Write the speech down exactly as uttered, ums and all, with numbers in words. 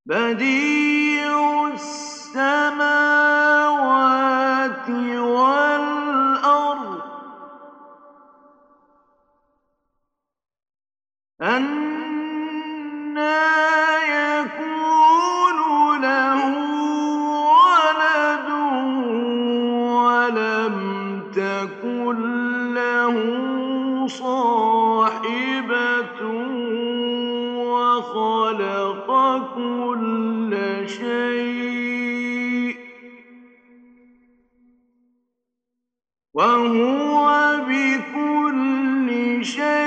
بديع السماوات والأرض أنى يكون له ولد ولم تكن له صاحبة وخلق كل شيء وهو بكل شيء